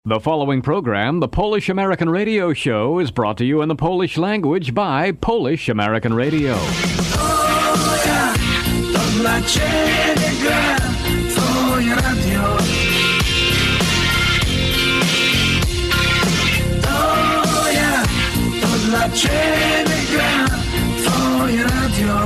The following program, the Polish American Radio Show, is brought to you in the Polish language by Polish American Radio. O ja, to dla Ciebie gra Twoje radio. O ja, to dla Ciebie gra Twoje radio.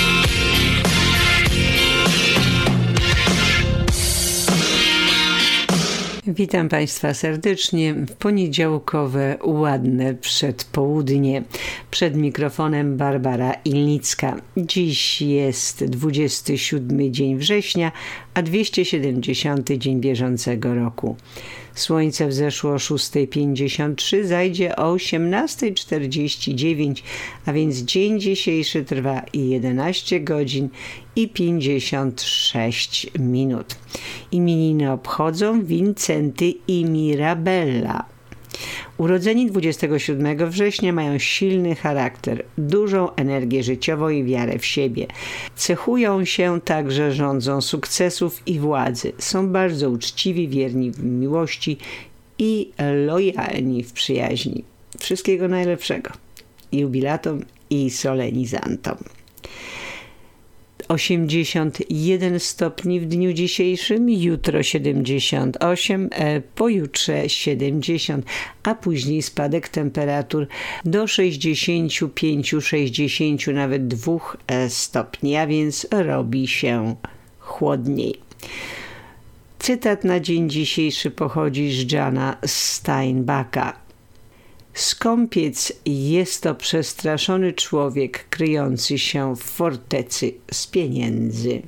Witam Państwa serdecznie w poniedziałkowe, ładne przedpołudnie. Przed mikrofonem Barbara Ilnicka. Dziś jest 27 dzień września, a 270 dzień bieżącego roku. Słońce wzeszło o 6:53, zajdzie o 18:49, a więc dzień dzisiejszy trwa 11 godzin i 56 minut. Imieniny obchodzą Wincenty i Mirabella. Urodzeni 27 września mają silny charakter, dużą energię życiową i wiarę w siebie. Cechują się także rządzą sukcesów i władzy. Są bardzo uczciwi, wierni w miłości i lojalni w przyjaźni. Wszystkiego najlepszego jubilatom i solenizantom. 81 stopni w dniu dzisiejszym, jutro 78, pojutrze 70, a później spadek temperatur do 65-60, nawet 2 stopni, a więc robi się chłodniej. Cytat na dzień dzisiejszy pochodzi z Jana Steinbacka. Skąpiec jest to przestraszony człowiek kryjący się w fortecy z pieniędzy.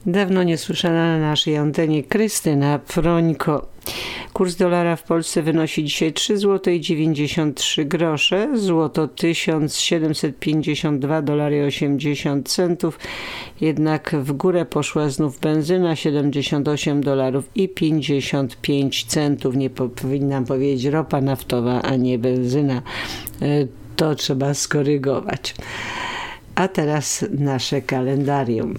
Dawno niesłyszana na naszej antenie Krystyna Frońko. Kurs dolara w Polsce wynosi dzisiaj 3,93 zł, złoto $1752,80, jednak w górę poszła znów benzyna $78,55. Nie powinnam powiedzieć ropa naftowa, a nie benzyna. To trzeba skorygować. A teraz nasze kalendarium.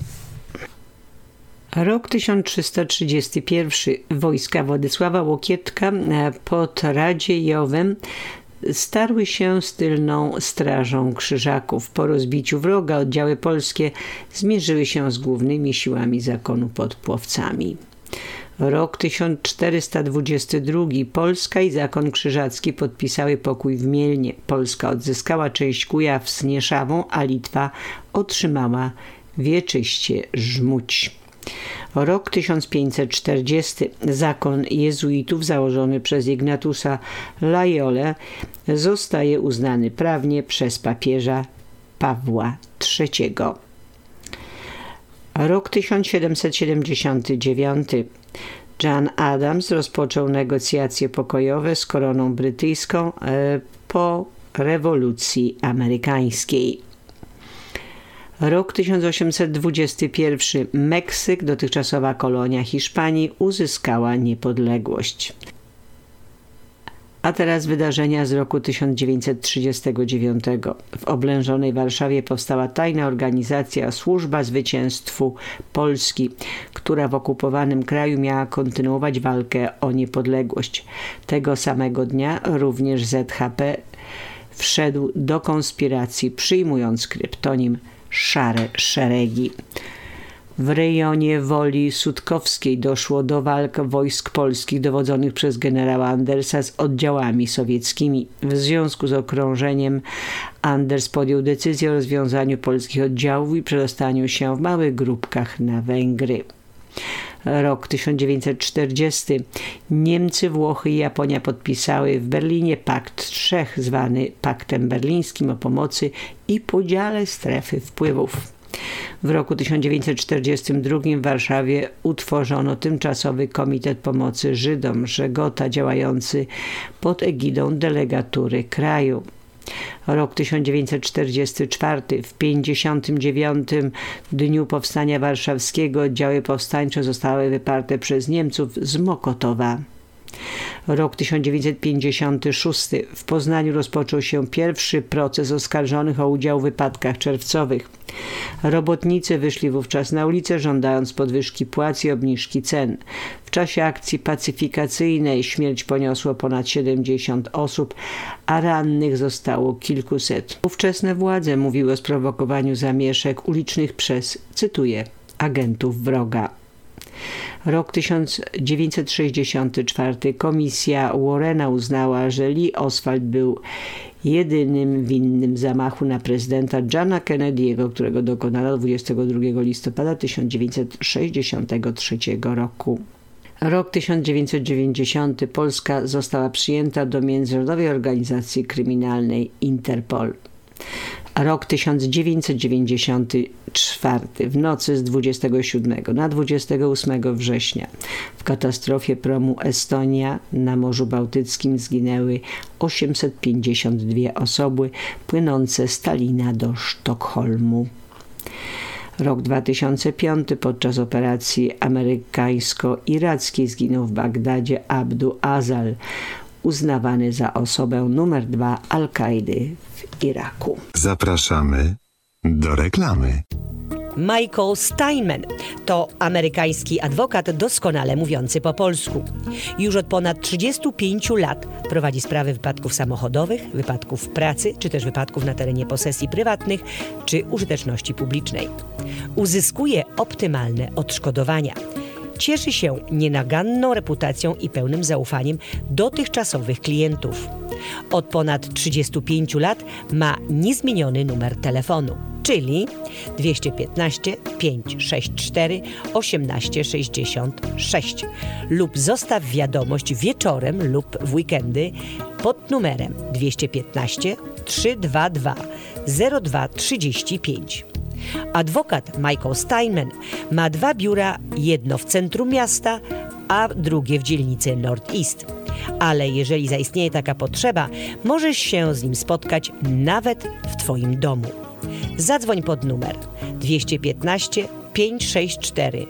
Rok 1331. Wojska Władysława Łokietka pod Radziejowem starły się z tylną strażą Krzyżaków. Po rozbiciu wroga oddziały polskie zmierzyły się z głównymi siłami zakonu pod Płowcami. Rok 1422. Polska i zakon krzyżacki podpisały pokój w Mielnie. Polska odzyskała część Kujaw z Nieszawą, a Litwa otrzymała wieczyście Żmudź. Rok 1540. Zakon jezuitów założony przez Ignatusa Loyolę zostaje uznany prawnie przez papieża Pawła III. Rok 1779. John Adams rozpoczął negocjacje pokojowe z koroną brytyjską po rewolucji amerykańskiej. Rok 1821. Meksyk, dotychczasowa kolonia Hiszpanii, uzyskała niepodległość. A teraz wydarzenia z roku 1939. W oblężonej Warszawie powstała tajna organizacja Służba Zwycięstwu Polski, która w okupowanym kraju miała kontynuować walkę o niepodległość. Tego samego dnia również ZHP wszedł do konspiracji, przyjmując kryptonim Szare Szeregi. W rejonie Woli Sutkowskiej doszło do walk wojsk polskich dowodzonych przez generała Andersa z oddziałami sowieckimi. W związku z okrążeniem Anders podjął decyzję o rozwiązaniu polskich oddziałów i przedostaniu się w małych grupkach na Węgry. Rok 1940. Niemcy, Włochy i Japonia podpisały w Berlinie Pakt Trzech, zwany Paktem Berlińskim, o pomocy i podziale strefy wpływów. W roku 1942 w Warszawie utworzono tymczasowy Komitet Pomocy Żydom Żegota, działający pod egidą delegatury kraju. Rok 1944. W 59. dniu Powstania Warszawskiego oddziały powstańcze zostały wyparte przez Niemców z Mokotowa. Rok 1956. W Poznaniu rozpoczął się pierwszy proces oskarżonych o udział w wypadkach czerwcowych. Robotnicy wyszli wówczas na ulicę, żądając podwyżki płac i obniżki cen. W czasie akcji pacyfikacyjnej śmierć poniosło ponad 70 osób, a rannych zostało kilkuset. Ówczesne władze mówiły o sprowokowaniu zamieszek ulicznych przez, cytuję, agentów wroga. Rok 1964. Komisja Warrena uznała, że Lee Oswald był jedynym winnym zamachu na prezydenta Johna Kennedy'ego, którego dokonano 22 listopada 1963 roku. Rok 1990. Polska została przyjęta do Międzynarodowej Organizacji Kryminalnej Interpol. Rok 1994. W nocy z 27 na 28 września w katastrofie promu Estonia na Morzu Bałtyckim zginęły 852 osoby płynące z Talina do Sztokholmu. Rok 2005. Podczas operacji amerykańsko-irackiej zginął w Bagdadzie Abdu Azal, uznawany za osobę numer 2 Al-Kaidy w Iraku. Zapraszamy do reklamy. Michael Steinman to amerykański adwokat doskonale mówiący po polsku. Już od ponad 35 lat prowadzi sprawy wypadków samochodowych, wypadków w pracy, czy też wypadków na terenie posesji prywatnych, czy użyteczności publicznej. Uzyskuje optymalne odszkodowania. Cieszy się nienaganną reputacją i pełnym zaufaniem dotychczasowych klientów. Od ponad 35 lat ma niezmieniony numer telefonu, czyli 215 564 1866 lub zostaw wiadomość wieczorem lub w weekendy pod numerem 215 322 0235. Adwokat Michael Steinman ma 2 biura, jedno w centrum miasta, a drugie w dzielnicy North East. Ale jeżeli zaistnieje taka potrzeba, możesz się z nim spotkać nawet w Twoim domu. Zadzwoń pod numer 215 564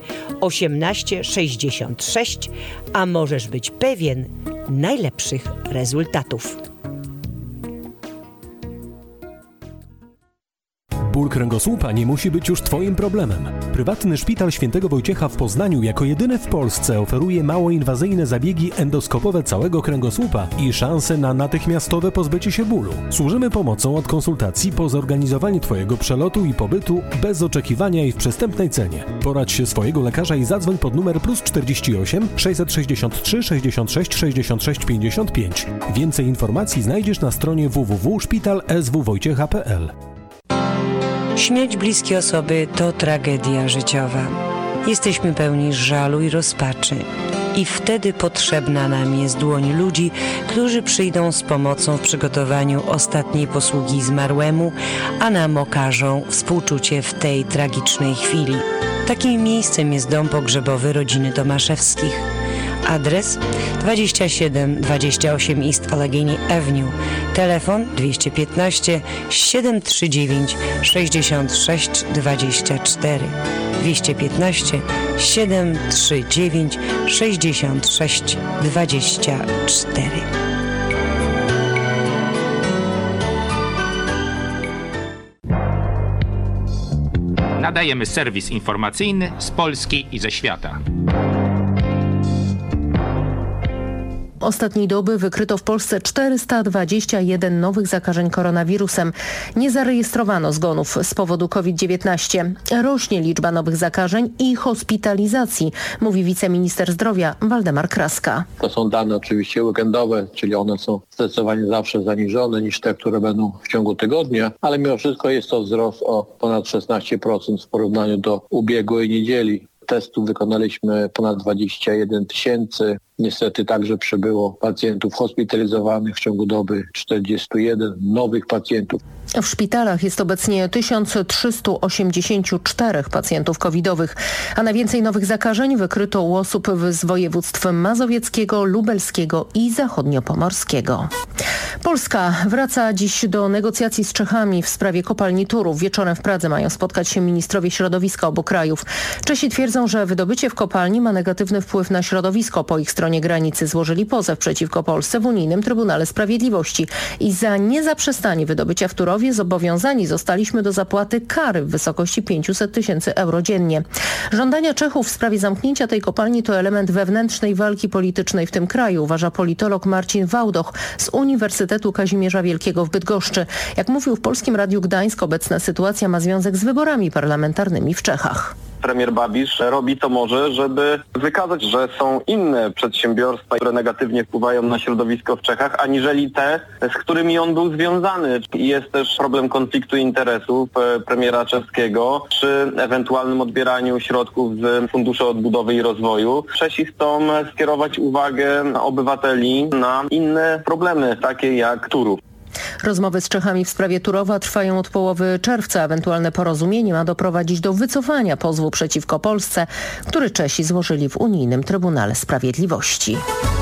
1866, a możesz być pewien najlepszych rezultatów. Ból kręgosłupa nie musi być już Twoim problemem. Prywatny Szpital Świętego Wojciecha w Poznaniu jako jedyny w Polsce oferuje małoinwazyjne zabiegi endoskopowe całego kręgosłupa i szanse na natychmiastowe pozbycie się bólu. Służymy pomocą od konsultacji po zorganizowaniu Twojego przelotu i pobytu bez oczekiwania i w przystępnej cenie. Poradź się swojego lekarza i zadzwoń pod numer +48 663 66 66 55. Więcej informacji znajdziesz na stronie www.szpitalswwojciecha.pl. Śmierć bliskiej osoby to tragedia życiowa. Jesteśmy pełni żalu i rozpaczy. I wtedy potrzebna nam jest dłoń ludzi, którzy przyjdą z pomocą w przygotowaniu ostatniej posługi zmarłemu, a nam okażą współczucie w tej tragicznej chwili. Takim miejscem jest dom pogrzebowy rodziny Tomaszewskich. Adres 2728 East Allegheny Avenue. Telefon 215 739 66 24. 215 739 66 24. Nadajemy serwis informacyjny z Polski i ze świata. Ostatniej doby wykryto w Polsce 421 nowych zakażeń koronawirusem. Nie zarejestrowano zgonów z powodu COVID-19. Rośnie liczba nowych zakażeń i hospitalizacji, mówi wiceminister zdrowia Waldemar Kraska. To są dane oczywiście weekendowe, czyli one są zdecydowanie zawsze zaniżone niż te, które będą w ciągu tygodnia, ale mimo wszystko jest to wzrost o ponad 16% w porównaniu do ubiegłej niedzieli. Testów wykonaliśmy ponad 21 000. Niestety także przybyło pacjentów hospitalizowanych w ciągu doby 41 nowych pacjentów. W szpitalach jest obecnie 1384 pacjentów covidowych, a najwięcej nowych zakażeń wykryto u osób z województw mazowieckiego, lubelskiego i zachodniopomorskiego. Polska wraca dziś do negocjacji z Czechami w sprawie kopalni Turów. Wieczorem w Pradze mają spotkać się ministrowie środowiska obu krajów. Czesi twierdzą, że wydobycie w kopalni ma negatywny wpływ na środowisko. Po ich stronie granicy złożyli pozew przeciwko Polsce w Unijnym Trybunale Sprawiedliwości i za niezaprzestanie wydobycia w Turowie zobowiązani zostaliśmy do zapłaty kary w wysokości 500 000 euro dziennie. Żądania Czechów w sprawie zamknięcia tej kopalni to element wewnętrznej walki politycznej w tym kraju, uważa politolog Marcin Wałdoch z Uniwersytetu Kazimierza Wielkiego w Bydgoszczy. Jak mówił w Polskim Radiu Gdańsk, obecna sytuacja ma związek z wyborami parlamentarnymi w Czechach. Premier Babisz robi to może, żeby wykazać, że są inne przedsiębiorstwa, które negatywnie wpływają na środowisko w Czechach, aniżeli te, z którymi on był związany. I jest też problem konfliktu interesów premiera czeskiego przy ewentualnym odbieraniu środków z Funduszu Odbudowy i Rozwoju. Czesi chcą skierować uwagę obywateli na inne problemy, takie jak Turów. Rozmowy z Czechami w sprawie Turowa trwają od połowy czerwca. Ewentualne porozumienie ma doprowadzić do wycofania pozwu przeciwko Polsce, który Czesi złożyli w Unijnym Trybunale Sprawiedliwości.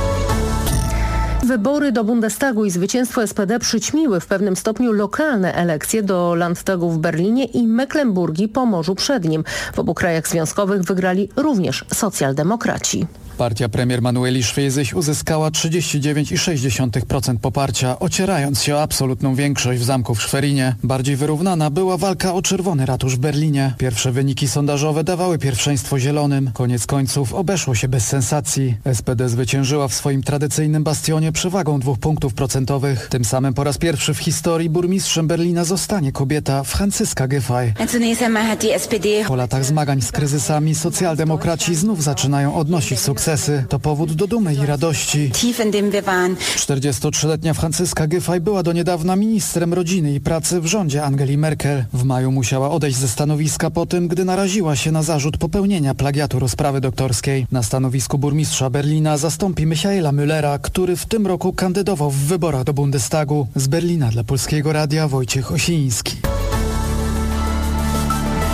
Wybory do Bundestagu i zwycięstwo SPD przyćmiły w pewnym stopniu lokalne elekcje do Landtagu w Berlinie i Mecklenburgii po Morzu Przednim. W obu krajach związkowych wygrali również socjaldemokraci. Partia premier Manueli Schwesig uzyskała 39,6% poparcia, ocierając się o absolutną większość w zamku w Schwerinie. Bardziej wyrównana była walka o Czerwony Ratusz w Berlinie. Pierwsze wyniki sondażowe dawały pierwszeństwo zielonym. Koniec końców obeszło się bez sensacji. SPD zwyciężyła w swoim tradycyjnym bastionie przewagą 2 punktów procentowych. Tym samym po raz pierwszy w historii burmistrzem Berlina zostanie kobieta Franziska Giffey. Po latach zmagań z kryzysami socjaldemokraci znów zaczynają odnosić sukces. To powód do dumy i radości. 43-letnia Franziska Giffey była do niedawna ministrem rodziny i pracy w rządzie Angeli Merkel. W maju musiała odejść ze stanowiska po tym, gdy naraziła się na zarzut popełnienia plagiatu rozprawy doktorskiej. Na stanowisku burmistrza Berlina zastąpi Michaela Müllera, który w tym roku kandydował w wyborach do Bundestagu. Z Berlina dla Polskiego Radia Wojciech Osiński.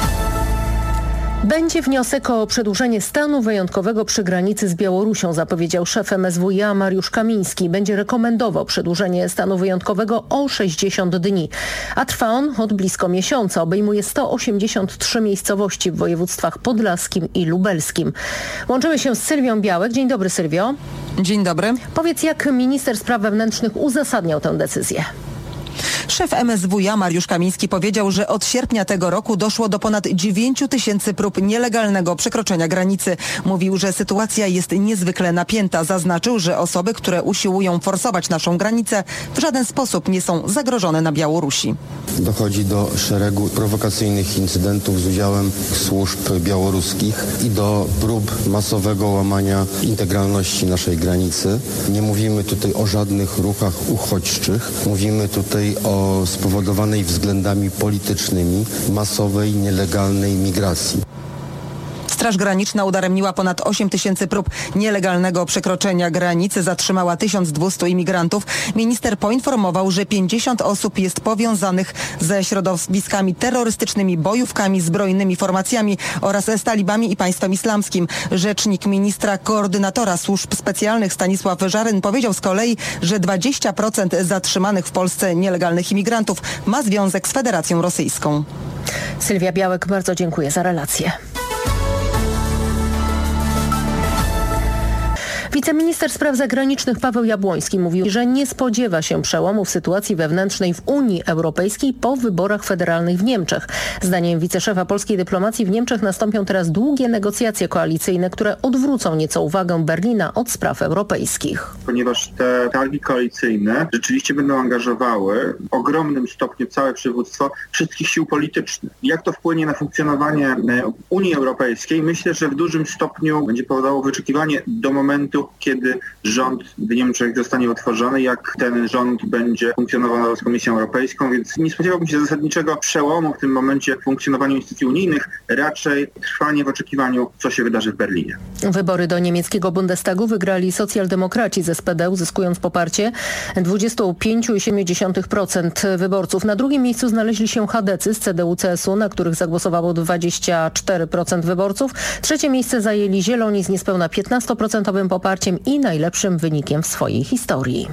Będzie wniosek o przedłużenie stanu wyjątkowego przy granicy z Białorusią, zapowiedział szef MSWiA Mariusz Kamiński. Będzie rekomendował przedłużenie stanu wyjątkowego o 60 dni. A trwa on od blisko miesiąca. Obejmuje 183 miejscowości w województwach podlaskim i lubelskim. Łączymy się z Sylwią Białek. Dzień dobry, Sylwio. Dzień dobry. Powiedz, jak minister spraw wewnętrznych uzasadniał tę decyzję? Szef MSWiA Mariusz Kamiński powiedział, że od sierpnia tego roku doszło do ponad 9 000 prób nielegalnego przekroczenia granicy. Mówił, że sytuacja jest niezwykle napięta. Zaznaczył, że osoby, które usiłują forsować naszą granicę, w żaden sposób nie są zagrożone na Białorusi. Dochodzi do szeregu prowokacyjnych incydentów z udziałem służb białoruskich i do prób masowego łamania integralności naszej granicy. Nie mówimy tutaj o żadnych ruchach uchodźczych. Mówimy tutaj o spowodowanej względami politycznymi masowej, nielegalnej migracji. Straż Graniczna udaremniła ponad 8 000 prób nielegalnego przekroczenia granicy, zatrzymała 1200 imigrantów. Minister poinformował, że 50 osób jest powiązanych ze środowiskami terrorystycznymi, bojówkami, zbrojnymi formacjami oraz z talibami i państwem islamskim. Rzecznik ministra koordynatora służb specjalnych Stanisław Żaryn powiedział z kolei, że 20% zatrzymanych w Polsce nielegalnych imigrantów ma związek z Federacją Rosyjską. Sylwia Białek, bardzo dziękuję za relację. Wiceminister spraw zagranicznych Paweł Jabłoński mówił, że nie spodziewa się przełomu w sytuacji wewnętrznej w Unii Europejskiej po wyborach federalnych w Niemczech. Zdaniem wiceszefa polskiej dyplomacji w Niemczech nastąpią teraz długie negocjacje koalicyjne, które odwrócą nieco uwagę Berlina od spraw europejskich. Ponieważ te targi koalicyjne rzeczywiście będą angażowały w ogromnym stopniu całe przywództwo wszystkich sił politycznych. Jak to wpłynie na funkcjonowanie Unii Europejskiej? Myślę, że w dużym stopniu będzie powodowało wyczekiwanie do momentu, kiedy rząd w Niemczech zostanie utworzony, jak ten rząd będzie funkcjonował z Komisją Europejską, więc nie spodziewałbym się zasadniczego przełomu w tym momencie w funkcjonowaniu instytucji unijnych, raczej trwanie w oczekiwaniu, co się wydarzy w Berlinie. Wybory do niemieckiego Bundestagu wygrali socjaldemokraci z SPD, uzyskując poparcie 25,7% wyborców. Na drugim miejscu znaleźli się chadecy z CDU-CSU, na których zagłosowało 24% wyborców. Trzecie miejsce zajęli Zieloni z niespełna 15% poparciem i najlepszym wynikiem w swojej historii.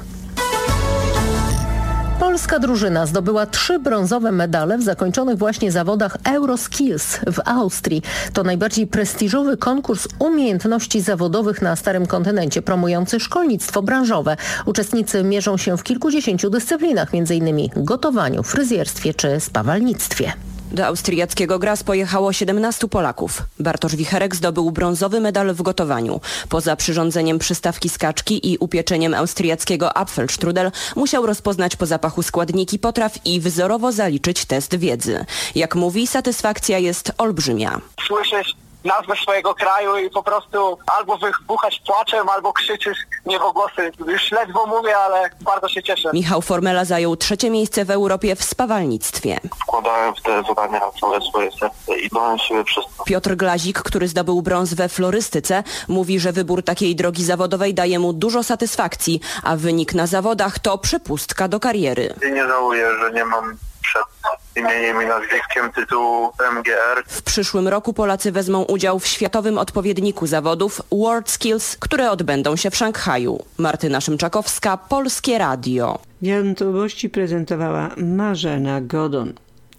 Polska drużyna zdobyła 3 brązowe medale w zakończonych właśnie zawodach Euroskills w Austrii. To najbardziej prestiżowy konkurs umiejętności zawodowych na Starym Kontynencie, promujący szkolnictwo branżowe. Uczestnicy mierzą się w kilkudziesięciu dyscyplinach, m.in. gotowaniu, fryzjerstwie czy spawalnictwie. Do austriackiego Graz pojechało 17 Polaków. Bartosz Wicherek zdobył brązowy medal w gotowaniu. Poza przyrządzeniem przystawki z kaczki i upieczeniem austriackiego Apfelstrudel musiał rozpoznać po zapachu składniki potraw i wzorowo zaliczyć test wiedzy. Jak mówi, satysfakcja jest olbrzymia. Słyszysz nazwę swojego kraju i po prostu albo wybuchasz płaczem, albo krzyczysz niebogłosy. Już ledwo mówię, ale bardzo się cieszę. Michał Formela zajął 3. miejsce w Europie w spawalnictwie. Wkładałem w te zadania całe swoje serce i dałem siebie przez to. Piotr Glazik, który zdobył brąz we florystyce, mówi, że wybór takiej drogi zawodowej daje mu dużo satysfakcji, a wynik na zawodach to przepustka do kariery. Nie żałuję, że nie mam przed imieniem i nazwiskiem tytułu MGR. W przyszłym roku Polacy wezmą udział w światowym odpowiedniku zawodów WorldSkills, które odbędą się w Szanghaju. Martyna Szymczakowska, Polskie Radio. Wiadomości prezentowała Marzena Godon.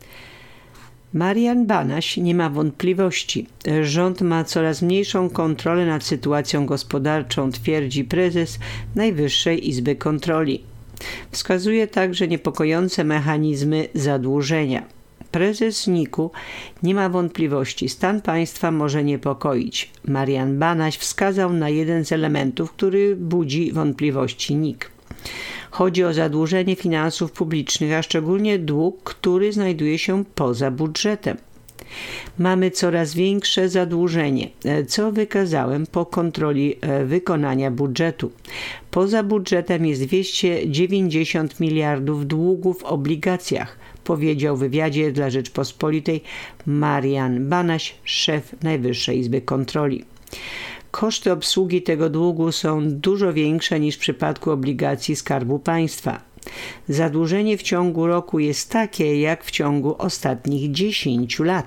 Marian Banaś nie ma wątpliwości. Rząd ma coraz mniejszą kontrolę nad sytuacją gospodarczą, twierdzi prezes Najwyższej Izby Kontroli. Wskazuje także niepokojące mechanizmy zadłużenia. Prezes NIK-u nie ma wątpliwości. Stan państwa może niepokoić. Marian Banaś wskazał na jeden z elementów, który budzi wątpliwości NIK. Chodzi o zadłużenie finansów publicznych, a szczególnie dług, który znajduje się poza budżetem. Mamy coraz większe zadłużenie, co wykazałem po kontroli wykonania budżetu. Poza budżetem jest 290 miliardów długu w obligacjach, powiedział w wywiadzie dla Rzeczpospolitej Marian Banaś, szef Najwyższej Izby Kontroli. Koszty obsługi tego długu są dużo większe niż w przypadku obligacji Skarbu Państwa. Zadłużenie w ciągu roku jest takie jak w ciągu ostatnich 10 lat.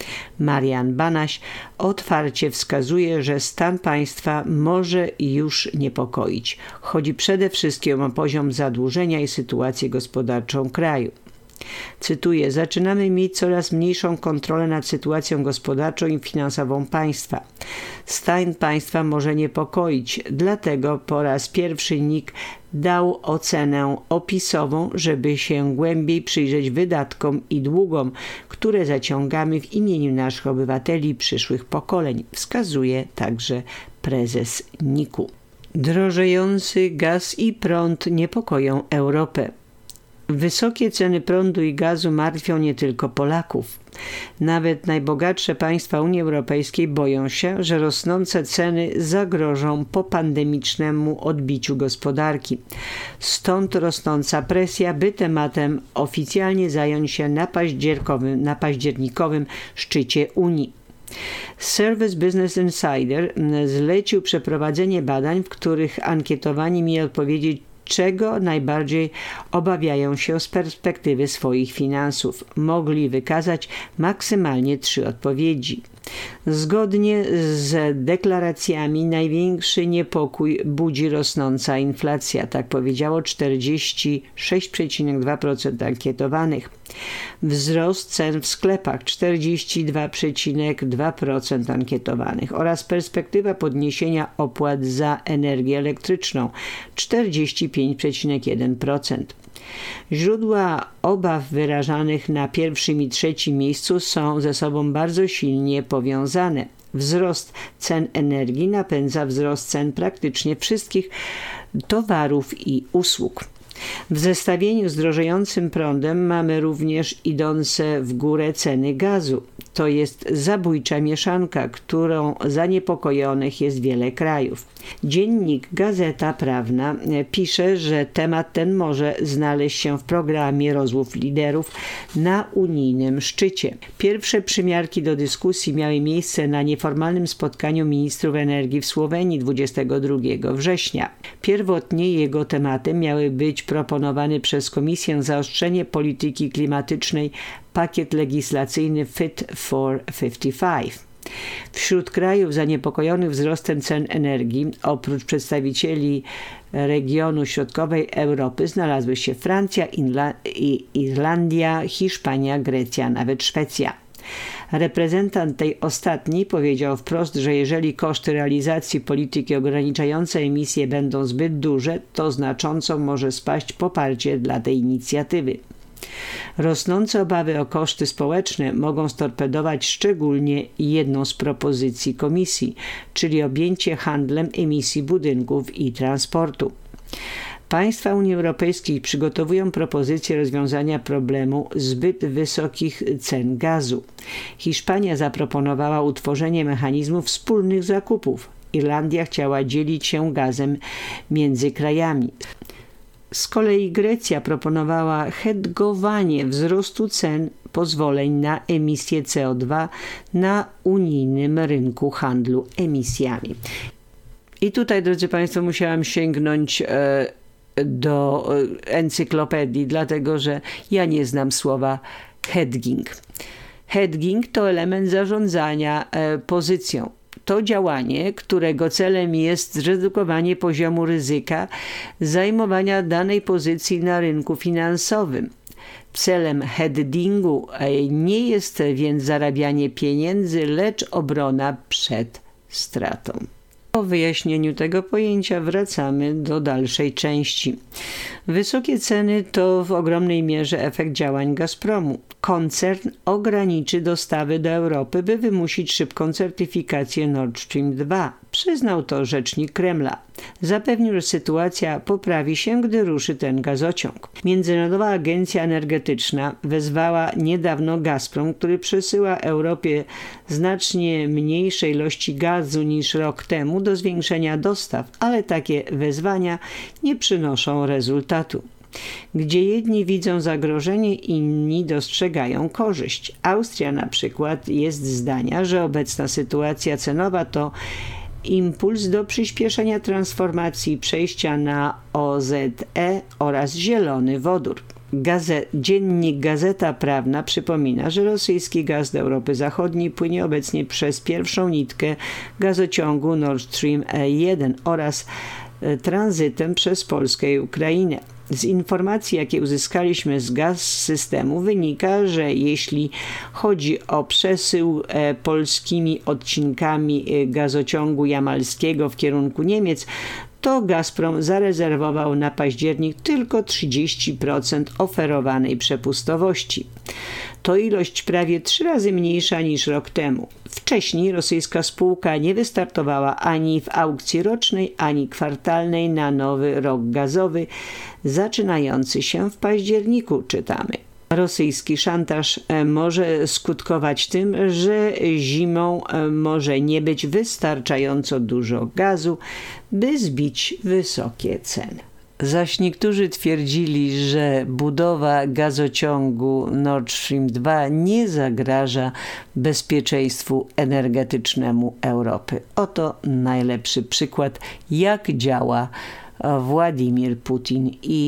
Marian Banaś otwarcie wskazuje, że stan państwa może już niepokoić. Chodzi przede wszystkim o poziom zadłużenia i sytuację gospodarczą kraju. Cytuję: zaczynamy mieć coraz mniejszą kontrolę nad sytuacją gospodarczą i finansową państwa. Stan państwa może niepokoić, dlatego po raz pierwszy NIK dał ocenę opisową, żeby się głębiej przyjrzeć wydatkom i długom, które zaciągamy w imieniu naszych obywateli i przyszłych pokoleń, wskazuje także prezes NIK-u. Drożejący gaz i prąd niepokoją Europę. Wysokie ceny prądu i gazu martwią nie tylko Polaków. Nawet najbogatsze państwa Unii Europejskiej boją się, że rosnące ceny zagrożą popandemicznemu odbiciu gospodarki. Stąd rosnąca presja, by tematem oficjalnie zająć się na październikowym szczycie Unii. Service Business Insider zlecił przeprowadzenie badań, w których ankietowani mieli odpowiedzieć, czego najbardziej obawiają się z perspektywy swoich finansów. Mogli wykazać maksymalnie 3 odpowiedzi. Zgodnie z deklaracjami największy niepokój budzi rosnąca inflacja, tak powiedziało 46,2% ankietowanych. Wzrost cen w sklepach 42,2% ankietowanych oraz perspektywa podniesienia opłat za energię elektryczną 45,1%. Źródła obaw wyrażanych na pierwszym i trzecim miejscu są ze sobą bardzo silnie powiązane. Wzrost cen energii napędza wzrost cen praktycznie wszystkich towarów i usług. W zestawieniu z drożejącym prądem mamy również idące w górę ceny gazu. To jest zabójcza mieszanka, którą zaniepokojonych jest wiele krajów. Dziennik Gazeta Prawna pisze, że temat ten może znaleźć się w programie rozmów liderów na unijnym szczycie. Pierwsze przymiarki do dyskusji miały miejsce na nieformalnym spotkaniu ministrów energii w Słowenii 22 września. Pierwotnie jego tematem miały być proponowany przez Komisję zaostrzenie polityki klimatycznej pakiet legislacyjny Fit for 55. Wśród krajów zaniepokojonych wzrostem cen energii, oprócz przedstawicieli regionu środkowej Europy, znalazły się Francja, Irlandia, Hiszpania, Grecja, nawet Szwecja. Reprezentant tej ostatniej powiedział wprost, że jeżeli koszty realizacji polityki ograniczającej emisje będą zbyt duże, to znacząco może spaść poparcie dla tej inicjatywy. Rosnące obawy o koszty społeczne mogą storpedować szczególnie jedną z propozycji Komisji, czyli objęcie handlem emisji budynków i transportu. Państwa Unii Europejskiej przygotowują propozycję rozwiązania problemu zbyt wysokich cen gazu. Hiszpania zaproponowała utworzenie mechanizmu wspólnych zakupów. Irlandia chciała dzielić się gazem między krajami. Z kolei Grecja proponowała hedgowanie wzrostu cen pozwoleń na emisję CO2 na unijnym rynku handlu emisjami. I tutaj, drodzy Państwo, musiałam sięgnąć do encyklopedii, dlatego że ja nie znam słowa hedging. Hedging to element zarządzania pozycją. To działanie, którego celem jest zredukowanie poziomu ryzyka zajmowania danej pozycji na rynku finansowym. Celem hedgingu nie jest więc zarabianie pieniędzy, lecz obrona przed stratą. Po wyjaśnieniu tego pojęcia wracamy do dalszej części. Wysokie ceny to w ogromnej mierze efekt działań Gazpromu. Koncern ograniczy dostawy do Europy, by wymusić szybką certyfikację Nord Stream 2. Przyznał to rzecznik Kremla. Zapewnił, że sytuacja poprawi się, gdy ruszy ten gazociąg. Międzynarodowa Agencja Energetyczna wezwała niedawno Gazprom, który przesyła Europie znacznie mniejsze ilości gazu niż rok temu, do zwiększenia dostaw, ale takie wezwania nie przynoszą rezultatu. Gdzie jedni widzą zagrożenie, inni dostrzegają korzyść. Austria na przykład jest zdania, że obecna sytuacja cenowa to impuls do przyspieszenia transformacji, przejścia na OZE oraz zielony wodór. Dziennik Gazeta Prawna przypomina, że rosyjski gaz do Europy Zachodniej płynie obecnie przez pierwszą nitkę gazociągu Nord Stream 1 oraz tranzytem przez Polskę i Ukrainę. Z informacji, jakie uzyskaliśmy z gaz systemu, wynika, że jeśli chodzi o przesył polskimi odcinkami gazociągu jamalskiego w kierunku Niemiec, to Gazprom zarezerwował na październik tylko 30% oferowanej przepustowości. To ilość prawie 3 razy mniejsza niż rok temu. Wcześniej rosyjska spółka nie wystartowała ani w aukcji rocznej, ani kwartalnej na nowy rok gazowy, zaczynający się w październiku, czytamy. Rosyjski szantaż może skutkować tym, że zimą może nie być wystarczająco dużo gazu, by zbić wysokie ceny. Zaś niektórzy twierdzili, że budowa gazociągu Nord Stream 2 nie zagraża bezpieczeństwu energetycznemu Europy. Oto najlepszy przykład, jak działa Władimir Putin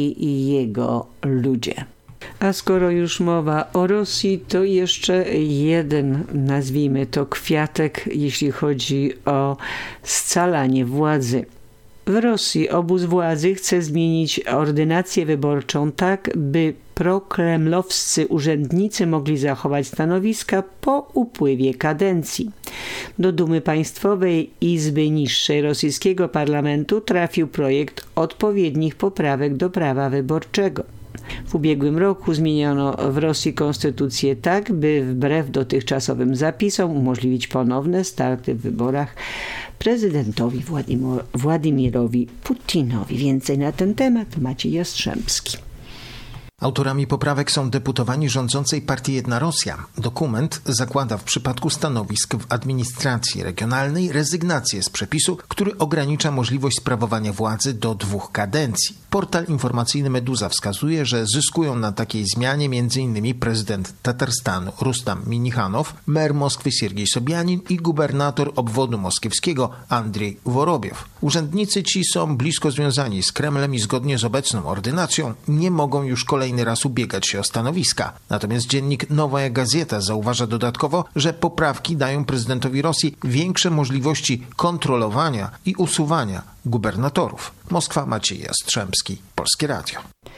i jego ludzie. A skoro już mowa o Rosji, to jeszcze jeden, nazwijmy to, kwiatek, jeśli chodzi o scalanie władzy. W Rosji obóz władzy chce zmienić ordynację wyborczą tak, by prokremlowscy urzędnicy mogli zachować stanowiska po upływie kadencji. Do Dumy Państwowej Izby Niższej rosyjskiego parlamentu trafił projekt odpowiednich poprawek do prawa wyborczego. W ubiegłym roku zmieniono w Rosji konstytucję tak, by wbrew dotychczasowym zapisom umożliwić ponowne starty w wyborach prezydentowi Władimirowi Putinowi. Więcej na ten temat Maciej Jastrzębski. Autorami poprawek są deputowani rządzącej partii Jedna Rosja. Dokument zakłada w przypadku stanowisk w administracji regionalnej rezygnację z przepisu, który ogranicza możliwość sprawowania władzy do 2 kadencji. Portal informacyjny Meduza wskazuje, że zyskują na takiej zmianie m.in. prezydent Tatarstanu Rustam Minichanow, mer Moskwy Siergiej Sobianin i gubernator obwodu moskiewskiego Andrzej Worobiew. Urzędnicy ci są blisko związani z Kremlem i zgodnie z obecną ordynacją nie mogą już kolejny raz ubiegać się o stanowiska. Natomiast dziennik Nowaja Gazeta zauważa dodatkowo, że poprawki dają prezydentowi Rosji większe możliwości kontrolowania i usuwania gubernatorów. Moskwa, Maciej Jastrzębski, Polskie Radio.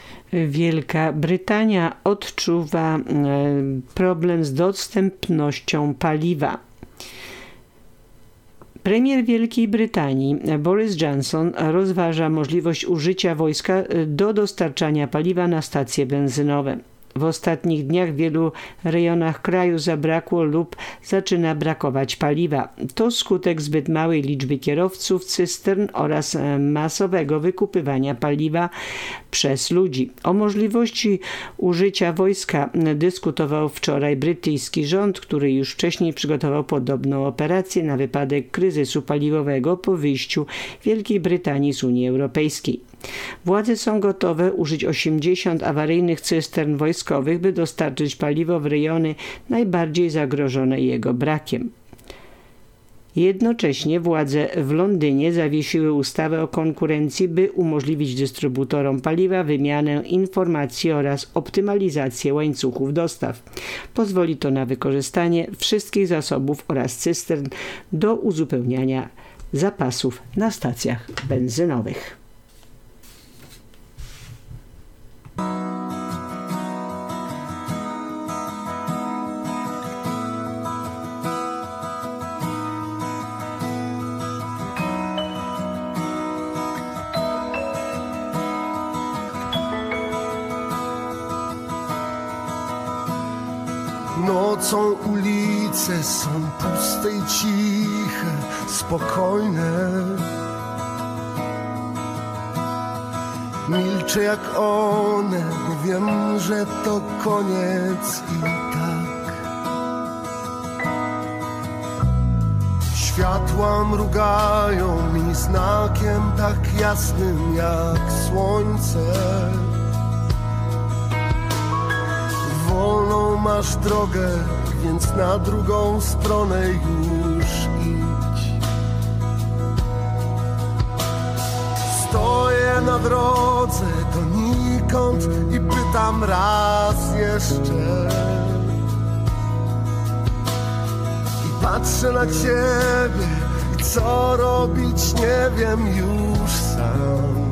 Wielka Brytania odczuwa problem z dostępnością paliwa. Premier Wielkiej Brytanii Boris Johnson rozważa możliwość użycia wojska do dostarczania paliwa na stacje benzynowe. W ostatnich dniach w wielu rejonach kraju zabrakło lub zaczyna brakować paliwa. To skutek zbyt małej liczby kierowców cystern oraz masowego wykupywania paliwa przez ludzi. O możliwości użycia wojska dyskutował wczoraj brytyjski rząd, który już wcześniej przygotował podobną operację na wypadek kryzysu paliwowego po wyjściu Wielkiej Brytanii z Unii Europejskiej. Władze są gotowe użyć 80 awaryjnych cystern wojskowych, by dostarczyć paliwo w rejony najbardziej zagrożone jego brakiem. Jednocześnie władze w Londynie zawiesiły ustawę o konkurencji, by umożliwić dystrybutorom paliwa wymianę informacji oraz optymalizację łańcuchów dostaw. Pozwoli to na wykorzystanie wszystkich zasobów oraz cystern do uzupełniania zapasów na stacjach benzynowych. Nocą ulice są puste i ciche, spokojne. Milczę jak one, wiem, że to koniec i tak. Światła mrugają mi znakiem tak jasnym jak słońce. Wolną masz drogę, więc na drugą stronę już idź. Stoję na drodze, to nikogo donikąd i pytam raz jeszcze. I patrzę na ciebie i co robić nie wiem już sam.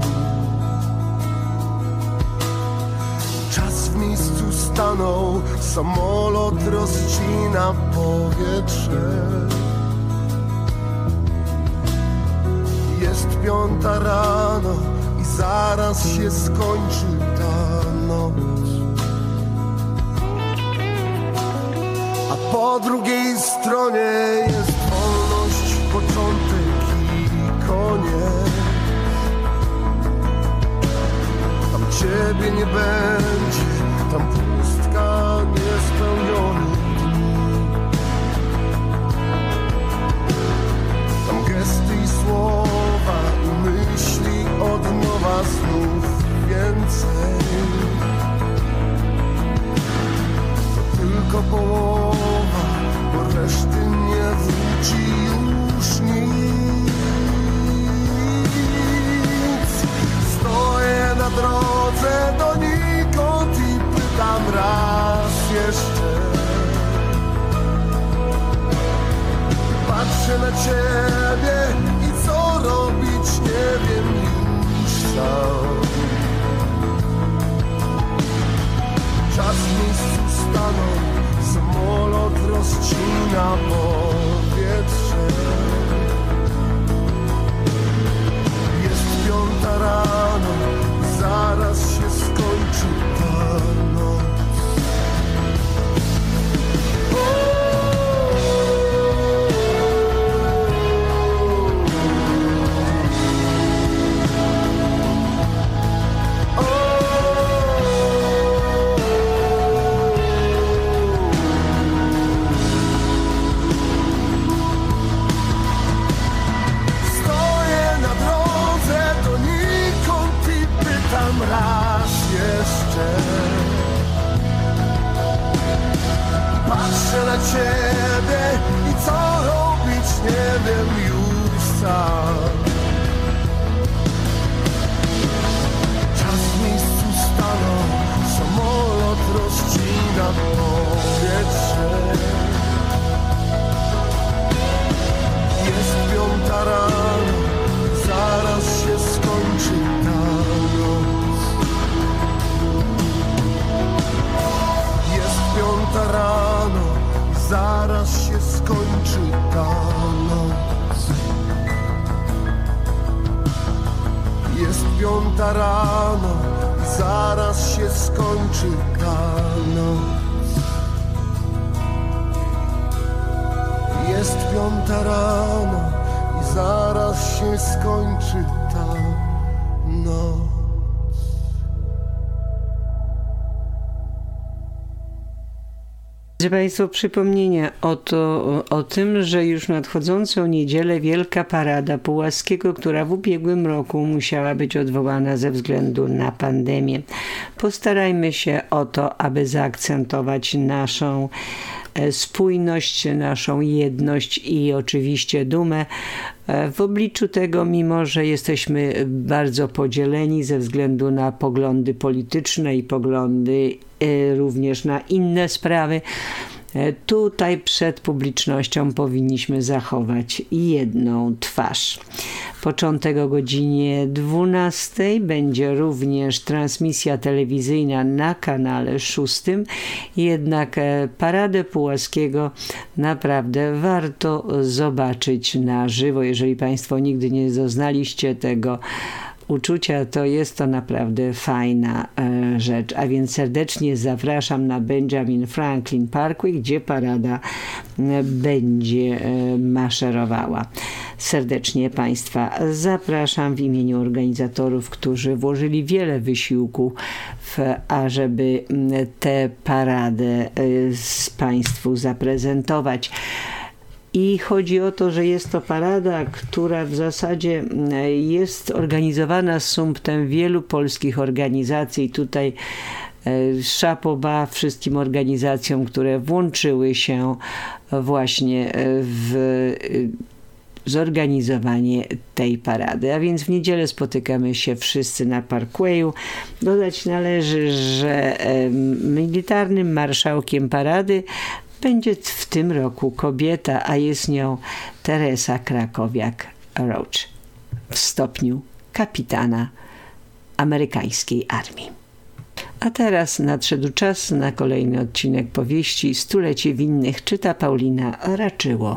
Czas w miejscu stanął, samolot rozcina powietrze. Jest 5 rano i zaraz się skończy ta noc. A po drugiej stronie jest wolność, początek i koniec. Tam ciebie nie będzie, tam pustka niespełniony dni. Tam gesty i słowa i myśli od nowa znów więcej. To tylko połowa, bo reszty nie wróci już nic. Stoję na drodze donikąd i pytam raz jeszcze. Patrzę na ciebie i co robić nie wiem już sam. Czas w miejscu stanął, samolot rozcina powietrze. Jest 5 rano, zaraz się skończy ta noc. Raz jeszcze patrzę na ciebie i co robić nie wiem już sam. Czas w miejscu stanął, samolot rozcina powietrze. Jest 5 rano, zaraz się skończy ta noc. 5 rano, zaraz się skończy ta noc. Jest 5 rano, zaraz się skończy ta noc. Jest 5 rano i zaraz się skończy ta noc. Drodzy Państwo, przypomnienia o tym, że już nadchodzącą niedzielę wielka parada Pułaskiego, która w ubiegłym roku musiała być odwołana ze względu na pandemię. Postarajmy się o to, aby zaakcentować naszą spójność, naszą jedność i oczywiście dumę. W obliczu tego, mimo że jesteśmy bardzo podzieleni ze względu na poglądy polityczne i poglądy również na inne sprawy, tutaj przed publicznością powinniśmy zachować jedną twarz. Początek o godzinie 12 będzie również transmisja telewizyjna na kanale 6. Jednak Paradę Pułaskiego naprawdę warto zobaczyć na żywo. Jeżeli Państwo nigdy nie doznaliście tego uczucia, to jest to naprawdę fajna rzecz. A więc serdecznie zapraszam na Benjamin Franklin Parkway, gdzie parada będzie maszerowała. Serdecznie Państwa zapraszam w imieniu organizatorów, którzy włożyli wiele wysiłku ażeby tę paradę Państwu zaprezentować. I chodzi o to, że jest to parada, która w zasadzie jest organizowana z sumptem wielu polskich organizacji. Tutaj chapeau bas wszystkim organizacjom, które włączyły się właśnie w zorganizowanie tej parady. A więc w niedzielę spotykamy się wszyscy na Parkwayu. Dodać należy, że militarnym marszałkiem parady będzie w tym roku kobieta, a jest nią Teresa Krakowiak-Roach w stopniu kapitana amerykańskiej armii. A teraz nadszedł czas na kolejny odcinek powieści Stulecie winnych. Czyta Paulina Raczyło.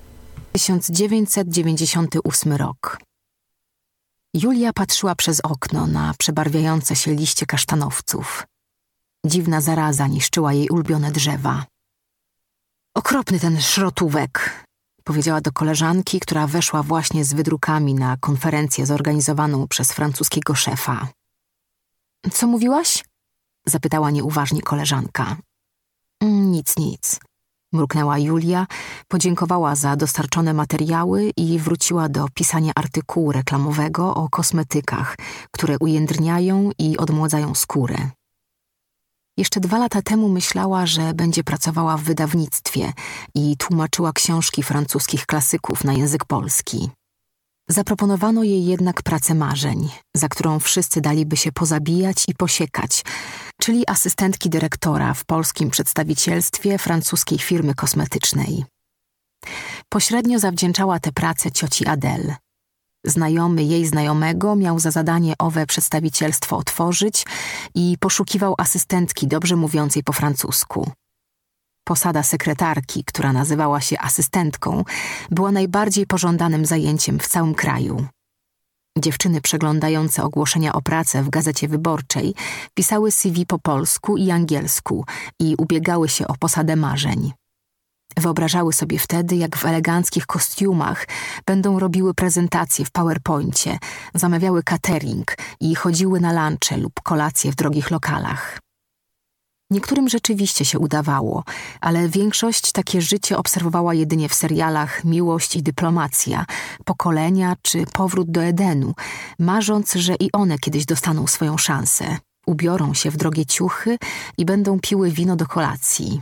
1998 rok. Julia patrzyła przez okno na przebarwiające się liście kasztanowców. Dziwna zaraza niszczyła jej ulubione drzewa. Okropny ten szrotówek, powiedziała do koleżanki, która weszła właśnie z wydrukami na konferencję zorganizowaną przez francuskiego szefa. Co mówiłaś? Zapytała nieuważnie koleżanka. Nic, mruknęła Julia, podziękowała za dostarczone materiały i wróciła do pisania artykułu reklamowego o kosmetykach, które ujędrniają i odmładzają skórę. Jeszcze 2 lata temu myślała, że będzie pracowała w wydawnictwie i tłumaczyła książki francuskich klasyków na język polski. Zaproponowano jej jednak pracę marzeń, za którą wszyscy daliby się pozabijać i posiekać, czyli asystentki dyrektora w polskim przedstawicielstwie francuskiej firmy kosmetycznej. Pośrednio zawdzięczała tę pracę cioci Adele. Znajomy jej znajomego miał za zadanie owe przedstawicielstwo otworzyć i poszukiwał asystentki dobrze mówiącej po francusku. Posada sekretarki, która nazywała się asystentką, była najbardziej pożądanym zajęciem w całym kraju. Dziewczyny przeglądające ogłoszenia o pracę w Gazecie Wyborczej pisały CV po polsku i angielsku i ubiegały się o posadę marzeń. Wyobrażały sobie wtedy, jak w eleganckich kostiumach będą robiły prezentacje w PowerPoincie, zamawiały catering i chodziły na lunche lub kolacje w drogich lokalach. Niektórym rzeczywiście się udawało, ale większość takie życie obserwowała jedynie w serialach Miłość i dyplomacja, Pokolenia czy Powrót do Edenu, marząc, że i one kiedyś dostaną swoją szansę, ubiorą się w drogie ciuchy i będą piły wino do kolacji.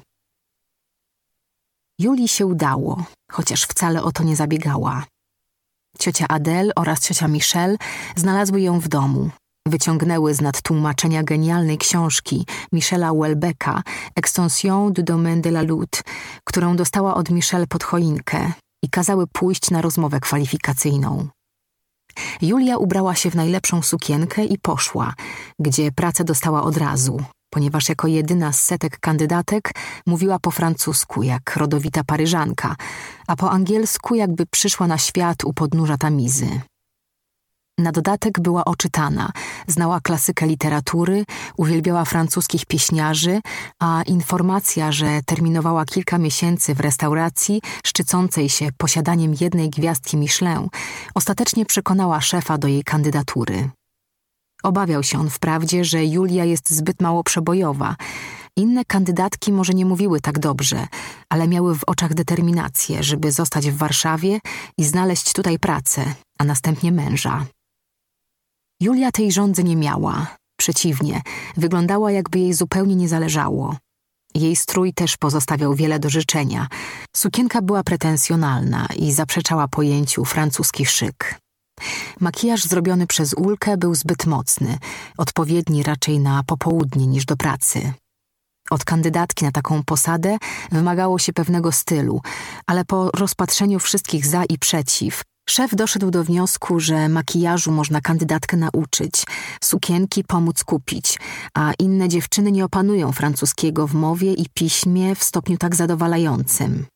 Julii się udało, chociaż wcale o to nie zabiegała. Ciocia Adele oraz ciocia Michelle znalazły ją w domu. Wyciągnęły z nadtłumaczenia genialnej książki Michela Houellebecqa Extension du domaine de la lutte, którą dostała od Michelle pod choinkę i kazały pójść na rozmowę kwalifikacyjną. Julia ubrała się w najlepszą sukienkę i poszła, gdzie pracę dostała od razu, ponieważ jako jedyna z setek kandydatek mówiła po francusku jak rodowita Paryżanka, a po angielsku jakby przyszła na świat u podnóża Tamizy. Na dodatek była oczytana, znała klasykę literatury, uwielbiała francuskich pieśniarzy, a informacja, że terminowała kilka miesięcy w restauracji szczycącej się posiadaniem 1 gwiazdki Michelin, ostatecznie przekonała szefa do jej kandydatury. Obawiał się on wprawdzie, że Julia jest zbyt mało przebojowa. Inne kandydatki może nie mówiły tak dobrze, ale miały w oczach determinację, żeby zostać w Warszawie i znaleźć tutaj pracę, a następnie męża. Julia tej żądzy nie miała. Przeciwnie, wyglądała, jakby jej zupełnie nie zależało. Jej strój też pozostawiał wiele do życzenia. Sukienka była pretensjonalna i zaprzeczała pojęciu francuski szyk. Makijaż zrobiony przez Ulkę był zbyt mocny, odpowiedni raczej na popołudnie niż do pracy. Od kandydatki na taką posadę wymagało się pewnego stylu, ale po rozpatrzeniu wszystkich za i przeciw, szef doszedł do wniosku, że makijażu można kandydatkę nauczyć, sukienki pomóc kupić, a inne dziewczyny nie opanują francuskiego w mowie i piśmie w stopniu tak zadowalającym.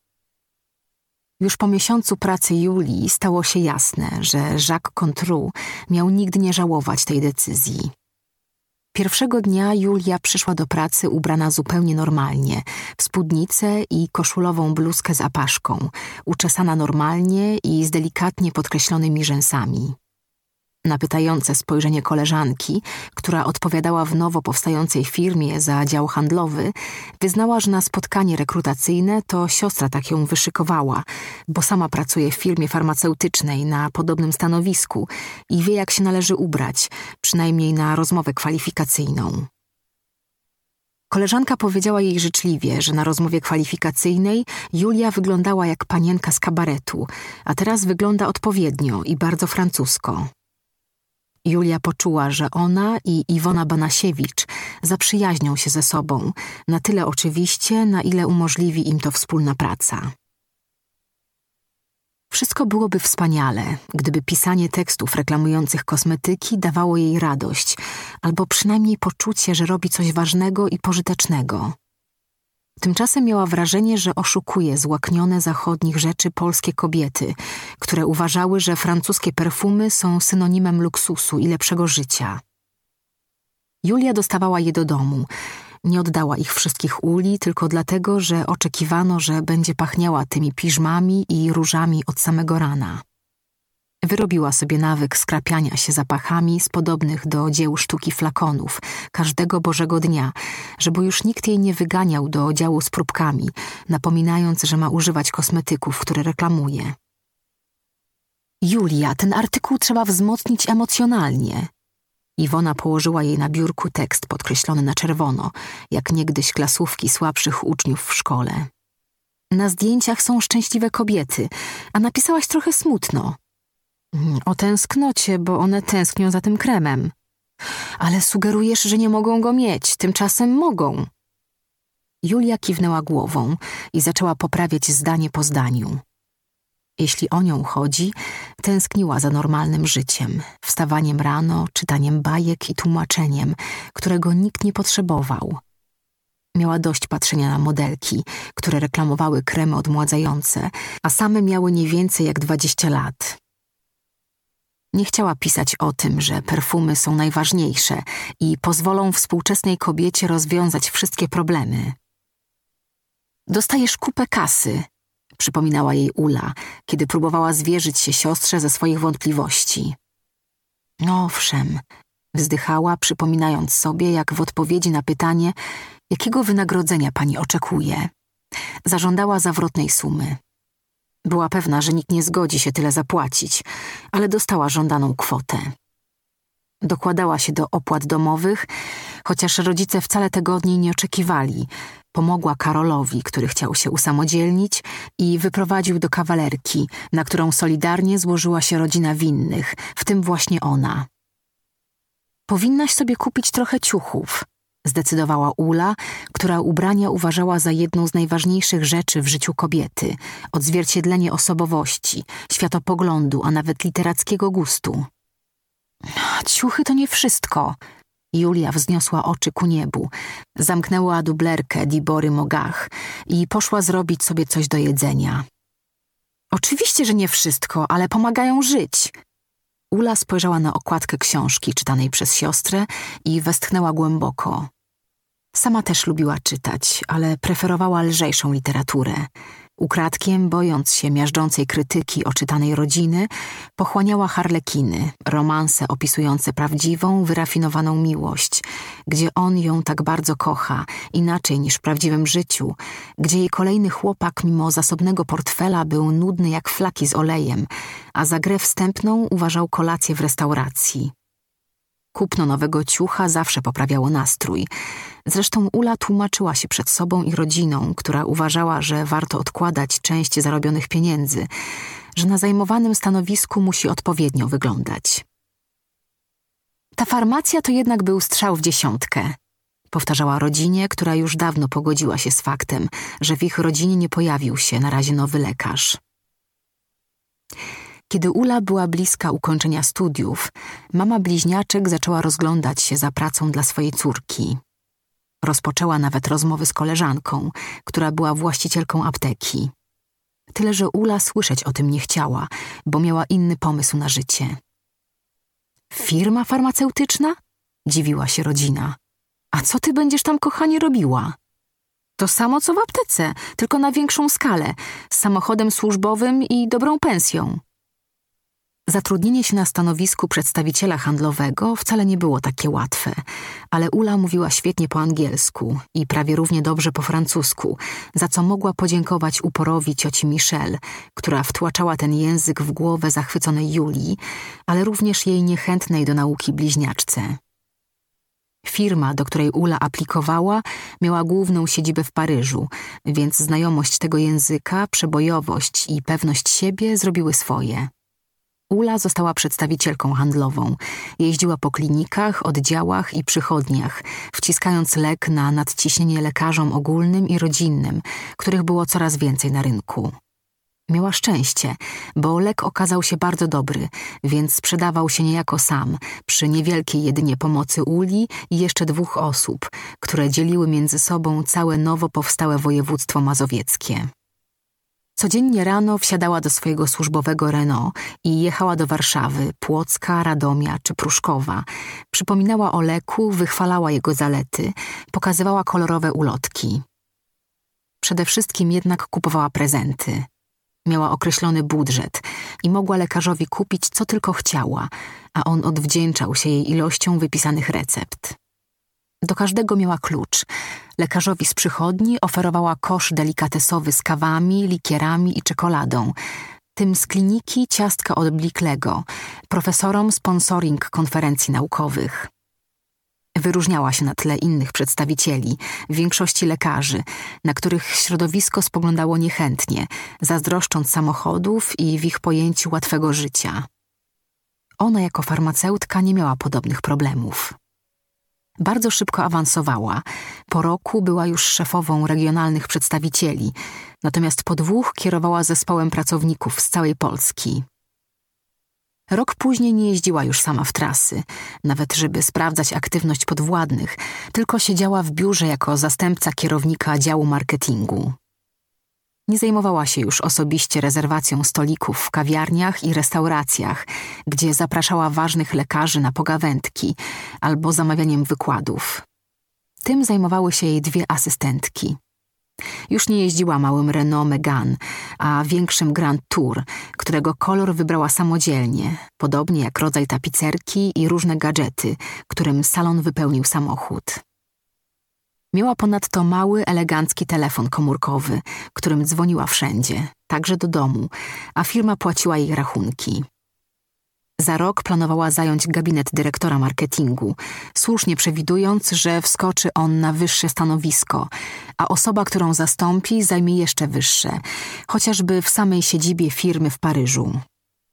Już po miesiącu pracy Julii stało się jasne, że Jacques Contru miał nigdy nie żałować tej decyzji. Pierwszego dnia Julia przyszła do pracy ubrana zupełnie normalnie, w spódnicę i koszulową bluzkę z apaszką, uczesana normalnie i z delikatnie podkreślonymi rzęsami. Na pytające spojrzenie koleżanki, która odpowiadała w nowo powstającej firmie za dział handlowy, wyznała, że na spotkanie rekrutacyjne to siostra tak ją wyszykowała, bo sama pracuje w firmie farmaceutycznej na podobnym stanowisku i wie, jak się należy ubrać, przynajmniej na rozmowę kwalifikacyjną. Koleżanka powiedziała jej życzliwie, że na rozmowie kwalifikacyjnej Julia wyglądała jak panienka z kabaretu, a teraz wygląda odpowiednio i bardzo francusko. Julia poczuła, że ona i Iwona Banasiewicz zaprzyjaźnią się ze sobą, na tyle oczywiście, na ile umożliwi im to wspólna praca. Wszystko byłoby wspaniale, gdyby pisanie tekstów reklamujących kosmetyki dawało jej radość, albo przynajmniej poczucie, że robi coś ważnego i pożytecznego. Tymczasem miała wrażenie, że oszukuje złaknione zachodnich rzeczy polskie kobiety, które uważały, że francuskie perfumy są synonimem luksusu i lepszego życia. Julia dostawała je do domu. Nie oddała ich wszystkich Uli tylko dlatego, że oczekiwano, że będzie pachniała tymi piżmami i różami od samego rana. Wyrobiła sobie nawyk skrapiania się zapachami z podobnych do dzieł sztuki flakonów każdego Bożego dnia, żeby już nikt jej nie wyganiał do działu z próbkami, napominając, że ma używać kosmetyków, które reklamuje. Julia, ten artykuł trzeba wzmocnić emocjonalnie. Iwona położyła jej na biurku tekst podkreślony na czerwono, jak niegdyś klasówki słabszych uczniów w szkole. Na zdjęciach są szczęśliwe kobiety, a napisałaś trochę smutno. O tęsknocie, bo one tęsknią za tym kremem. Ale sugerujesz, że nie mogą go mieć, tymczasem mogą. Julia kiwnęła głową i zaczęła poprawiać zdanie po zdaniu. Jeśli o nią chodzi, tęskniła za normalnym życiem, wstawaniem rano, czytaniem bajek i tłumaczeniem, którego nikt nie potrzebował. Miała dość patrzenia na modelki, które reklamowały kremy odmładzające, a same miały nie więcej jak 20 lat. Nie chciała pisać o tym, że perfumy są najważniejsze i pozwolą współczesnej kobiecie rozwiązać wszystkie problemy. Dostajesz kupę kasy, przypominała jej Ula, kiedy próbowała zwierzyć się siostrze ze swoich wątpliwości. No owszem, wzdychała, przypominając sobie, jak w odpowiedzi na pytanie, jakiego wynagrodzenia pani oczekuje, zażądała zawrotnej sumy. Była pewna, że nikt nie zgodzi się tyle zapłacić, ale dostała żądaną kwotę. Dokładała się do opłat domowych, chociaż rodzice wcale tego od niej nie oczekiwali. Pomogła Karolowi, który chciał się usamodzielnić i wyprowadził do kawalerki, na którą solidarnie złożyła się rodzina winnych, w tym właśnie ona. Powinnaś sobie kupić trochę ciuchów, zdecydowała Ula, która ubrania uważała za jedną z najważniejszych rzeczy w życiu kobiety, odzwierciedlenie osobowości, światopoglądu, a nawet literackiego gustu. Ciuchy to nie wszystko. Julia wzniosła oczy ku niebu, zamknęła dublerkę Dibory Mogach i poszła zrobić sobie coś do jedzenia. Oczywiście, że nie wszystko, ale pomagają żyć. Ula spojrzała na okładkę książki czytanej przez siostrę i westchnęła głęboko. Sama też lubiła czytać, ale preferowała lżejszą literaturę. Ukradkiem, bojąc się miażdżącej krytyki oczytanej rodziny, pochłaniała harlekiny, romanse opisujące prawdziwą, wyrafinowaną miłość, gdzie on ją tak bardzo kocha, inaczej niż w prawdziwym życiu, gdzie jej kolejny chłopak mimo zasobnego portfela był nudny jak flaki z olejem, a za grę wstępną uważał kolację w restauracji. Kupno nowego ciucha zawsze poprawiało nastrój. Zresztą Ula tłumaczyła się przed sobą i rodziną, która uważała, że warto odkładać część zarobionych pieniędzy, że na zajmowanym stanowisku musi odpowiednio wyglądać. Ta farmacja to jednak był strzał w dziesiątkę, powtarzała rodzinie, która już dawno pogodziła się z faktem, że w ich rodzinie nie pojawił się na razie nowy lekarz. Kiedy Ula była bliska ukończenia studiów, mama bliźniaczek zaczęła rozglądać się za pracą dla swojej córki. Rozpoczęła nawet rozmowy z koleżanką, która była właścicielką apteki. Tyle, że Ula słyszeć o tym nie chciała, bo miała inny pomysł na życie. Firma farmaceutyczna? Dziwiła się rodzina. A co ty będziesz tam, kochanie, robiła? To samo, co w aptece, tylko na większą skalę, z samochodem służbowym i dobrą pensją. Zatrudnienie się na stanowisku przedstawiciela handlowego wcale nie było takie łatwe, ale Ula mówiła świetnie po angielsku i prawie równie dobrze po francusku, za co mogła podziękować uporowi cioci Michelle, która wtłaczała ten język w głowę zachwyconej Julii, ale również jej niechętnej do nauki bliźniaczce. Firma, do której Ula aplikowała, miała główną siedzibę w Paryżu, więc znajomość tego języka, przebojowość i pewność siebie zrobiły swoje. Ula została przedstawicielką handlową. Jeździła po klinikach, oddziałach i przychodniach, wciskając lek na nadciśnienie lekarzom ogólnym i rodzinnym, których było coraz więcej na rynku. Miała szczęście, bo lek okazał się bardzo dobry, więc sprzedawał się niejako sam, przy niewielkiej jedynie pomocy Uli i jeszcze 2 osób, które dzieliły między sobą całe nowo powstałe województwo mazowieckie. Codziennie rano wsiadała do swojego służbowego Renault i jechała do Warszawy, Płocka, Radomia czy Pruszkowa. Przypominała o leku, wychwalała jego zalety, pokazywała kolorowe ulotki. Przede wszystkim jednak kupowała prezenty. Miała określony budżet i mogła lekarzowi kupić co tylko chciała, a on odwdzięczał się jej ilością wypisanych recept. Do każdego miała klucz. Lekarzowi z przychodni oferowała kosz delikatesowy z kawami, likierami i czekoladą. Tym z kliniki ciastka od Bliklego, profesorom sponsoring konferencji naukowych. Wyróżniała się na tle innych przedstawicieli, w większości lekarzy, na których środowisko spoglądało niechętnie, zazdroszcząc samochodów i w ich pojęciu łatwego życia. Ona jako farmaceutka nie miała podobnych problemów. Bardzo szybko awansowała. Po roku była już szefową regionalnych przedstawicieli, natomiast po 2 kierowała zespołem pracowników z całej Polski. Rok później nie jeździła już sama w trasy, nawet żeby sprawdzać aktywność podwładnych, tylko siedziała w biurze jako zastępca kierownika działu marketingu. Nie zajmowała się już osobiście rezerwacją stolików w kawiarniach i restauracjach, gdzie zapraszała ważnych lekarzy na pogawędki albo zamawianiem wykładów. Tym zajmowały się jej 2 asystentki. Już nie jeździła małym Renault Megane, a większym Grand Tour, którego kolor wybrała samodzielnie, podobnie jak rodzaj tapicerki i różne gadżety, którym salon wypełnił samochód. Miała ponadto mały, elegancki telefon komórkowy, którym dzwoniła wszędzie, także do domu, a firma płaciła jej rachunki. Za rok planowała zająć gabinet dyrektora marketingu, słusznie przewidując, że wskoczy on na wyższe stanowisko, a osoba, którą zastąpi, zajmie jeszcze wyższe, chociażby w samej siedzibie firmy w Paryżu.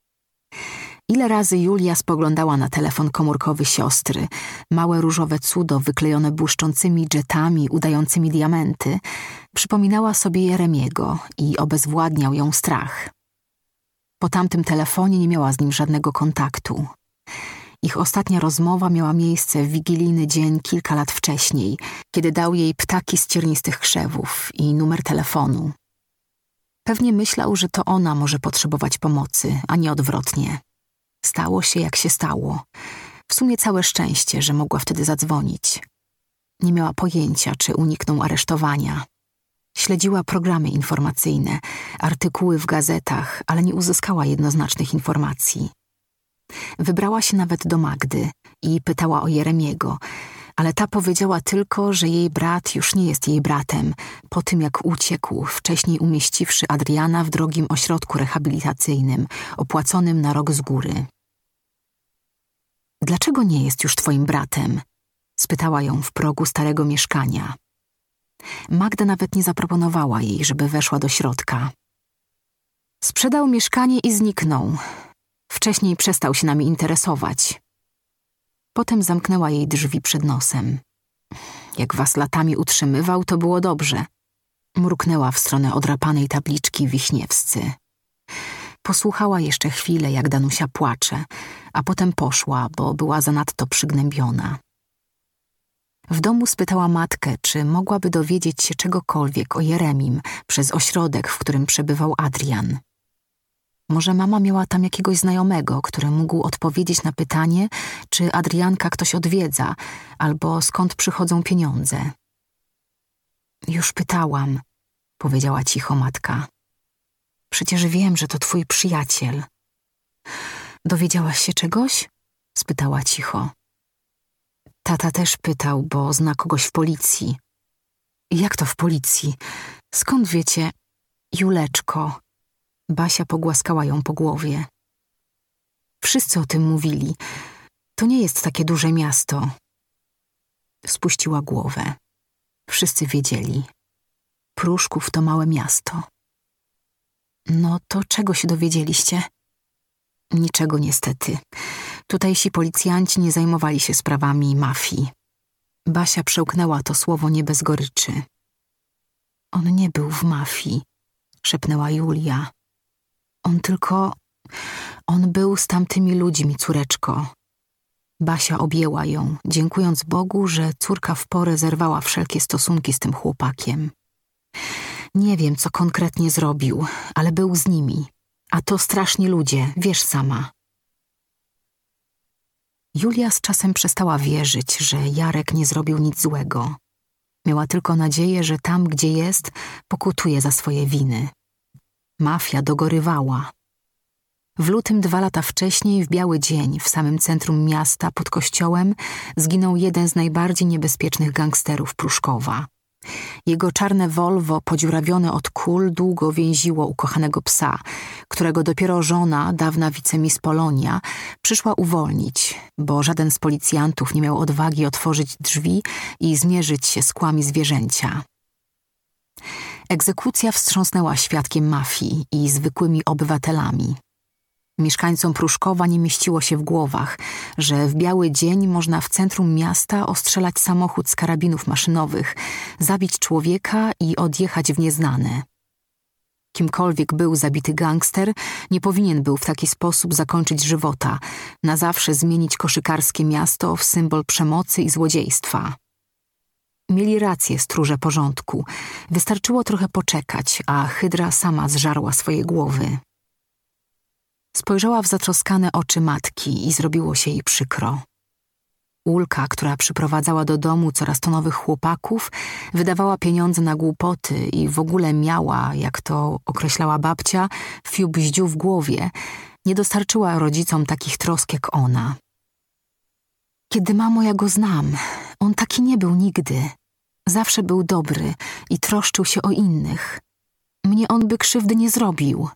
Ile razy Julia spoglądała na telefon komórkowy siostry, małe różowe cudo wyklejone błyszczącymi dżetami udającymi diamenty, przypominała sobie Jeremiego i obezwładniał ją strach. Po tamtym telefonie nie miała z nim żadnego kontaktu. Ich ostatnia rozmowa miała miejsce w wigilijny dzień kilka lat wcześniej, kiedy dał jej ptaki z ciernistych krzewów i numer telefonu. Pewnie myślał, że to ona może potrzebować pomocy, a nie odwrotnie. Stało się, jak się stało. W sumie całe szczęście, że mogła wtedy zadzwonić. Nie miała pojęcia, czy unikną aresztowania. Śledziła programy informacyjne, artykuły w gazetach, ale nie uzyskała jednoznacznych informacji. Wybrała się nawet do Magdy i pytała o Jeremiego, ale ta powiedziała tylko, że jej brat już nie jest jej bratem, po tym jak uciekł, wcześniej umieściwszy Adriana w drogim ośrodku rehabilitacyjnym, opłaconym na rok z góry. Dlaczego nie jest już twoim bratem? Spytała ją w progu starego mieszkania. Magda nawet nie zaproponowała jej, żeby weszła do środka. Sprzedał mieszkanie i zniknął. Wcześniej przestał się nami interesować. Potem zamknęła jej drzwi przed nosem. Jak was latami utrzymywał, to było dobrze. Mruknęła w stronę odrapanej tabliczki Wiśniewscy. Posłuchała jeszcze chwilę, jak Danusia płacze, a potem poszła, bo była zanadto przygnębiona. W domu spytała matkę, czy mogłaby dowiedzieć się czegokolwiek o Jeremim przez ośrodek, w którym przebywał Adrian. Może mama miała tam jakiegoś znajomego, który mógł odpowiedzieć na pytanie, czy Adrianka ktoś odwiedza, albo skąd przychodzą pieniądze. Już pytałam, powiedziała cicho matka. Przecież wiem, że to twój przyjaciel. Dowiedziałaś się czegoś? Spytała cicho. Tata też pytał, bo zna kogoś w policji. Jak to w policji? Skąd wiecie? Juleczko. Basia pogłaskała ją po głowie. Wszyscy o tym mówili. To nie jest takie duże miasto. Spuściła głowę. Wszyscy wiedzieli. Pruszków to małe miasto. No to czego się dowiedzieliście? Niczego niestety. Tutejsi policjanci nie zajmowali się sprawami mafii. Basia przełknęła to słowo nie bez goryczy. On nie był w mafii, szepnęła Julia. On był z tamtymi ludźmi, córeczko. Basia objęła ją, dziękując Bogu, że córka w porę zerwała wszelkie stosunki z tym chłopakiem. Nie wiem, co konkretnie zrobił, ale był z nimi. A to straszni ludzie, wiesz sama. Julia z czasem przestała wierzyć, że Jarek nie zrobił nic złego. Miała tylko nadzieję, że tam, gdzie jest, pokutuje za swoje winy. Mafia dogorywała. W lutym 2 lata wcześniej, w biały dzień, w samym centrum miasta, pod kościołem, zginął jeden z najbardziej niebezpiecznych gangsterów Pruszkowa. Jego czarne Volvo, podziurawione od kul, długo więziło ukochanego psa, którego dopiero żona, dawna wicemiss Polonia, przyszła uwolnić, bo żaden z policjantów nie miał odwagi otworzyć drzwi i zmierzyć się z kłami zwierzęcia. Egzekucja wstrząsnęła świadkiem mafii i zwykłymi obywatelami. Mieszkańcom Pruszkowa nie mieściło się w głowach, że w biały dzień można w centrum miasta ostrzelać samochód z karabinów maszynowych, zabić człowieka i odjechać w nieznane. Kimkolwiek był zabity gangster, nie powinien był w taki sposób zakończyć żywota, na zawsze zmienić koszykarskie miasto w symbol przemocy i złodziejstwa. Mieli rację stróże porządku. Wystarczyło trochę poczekać, a hydra sama zżarła swoje głowy. Spojrzała w zatroskane oczy matki i zrobiło się jej przykro. Ulka, która przyprowadzała do domu coraz to nowych chłopaków, wydawała pieniądze na głupoty i w ogóle miała, jak to określała babcia, fiu-bździu w głowie, nie dostarczyła rodzicom takich trosk jak ona. Kiedy mamo, ja go znam, on taki nie był nigdy. Zawsze był dobry i troszczył się o innych. Mnie on by krzywdy nie zrobił.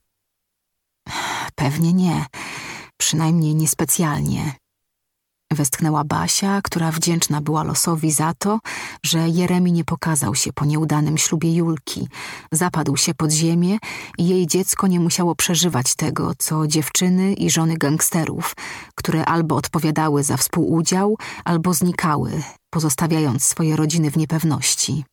Pewnie nie, przynajmniej niespecjalnie. Westchnęła Basia, która wdzięczna była losowi za to, że Jeremi nie pokazał się po nieudanym ślubie Julki. Zapadł się pod ziemię i jej dziecko nie musiało przeżywać tego, co dziewczyny i żony gangsterów, które albo odpowiadały za współudział, albo znikały, pozostawiając swoje rodziny w niepewności.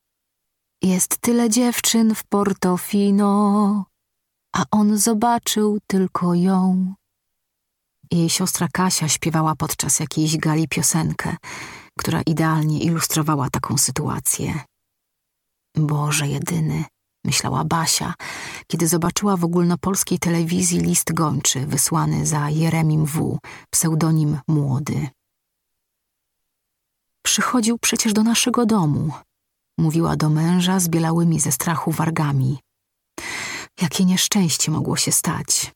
Jest tyle dziewczyn w Portofino, a on zobaczył tylko ją. Jej siostra Kasia śpiewała podczas jakiejś gali piosenkę, która idealnie ilustrowała taką sytuację. Boże jedyny, myślała Basia, kiedy zobaczyła w ogólnopolskiej telewizji list gończy wysłany za Jeremim W., pseudonim Młody. Przychodził przecież do naszego domu, mówiła do męża z bielałymi ze strachu wargami. Jakie nieszczęście mogło się stać.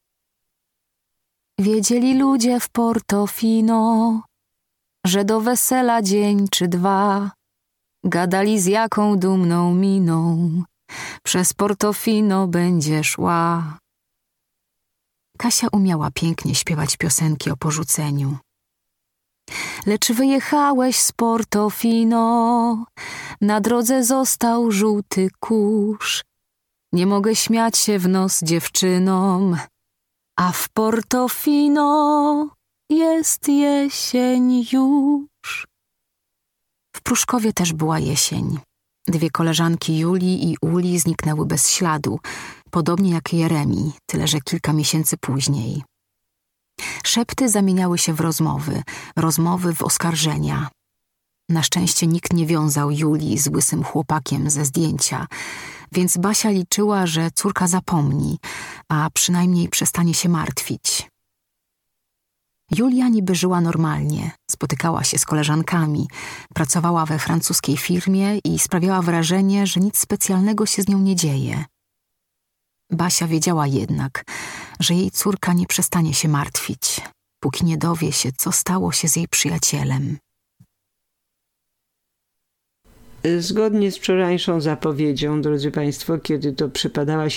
Wiedzieli ludzie w Portofino, że do wesela dzień czy 2, gadali z jaką dumną miną, przez Portofino będzie szła. Kasia umiała pięknie śpiewać piosenki o porzuceniu. Lecz wyjechałeś z Portofino, na drodze został żółty kurz. Nie mogę śmiać się w nos dziewczynom, a w Portofino jest jesień już. W Pruszkowie też była jesień. 2 koleżanki Julii i Uli zniknęły bez śladu, podobnie jak Jeremi, tyle że kilka miesięcy później. Szepty zamieniały się w rozmowy, rozmowy w oskarżenia. Na szczęście nikt nie wiązał Julii z łysym chłopakiem ze zdjęcia, więc Basia liczyła, że córka zapomni, a przynajmniej przestanie się martwić. Julia niby żyła normalnie, spotykała się z koleżankami, pracowała we francuskiej firmie i sprawiała wrażenie, że nic specjalnego się z nią nie dzieje. Basia wiedziała jednak, że jej córka nie przestanie się martwić, póki nie dowie się, co stało się z jej przyjacielem. Zgodnie z wczorajszą zapowiedzią, drodzy Państwo, kiedy to przypadała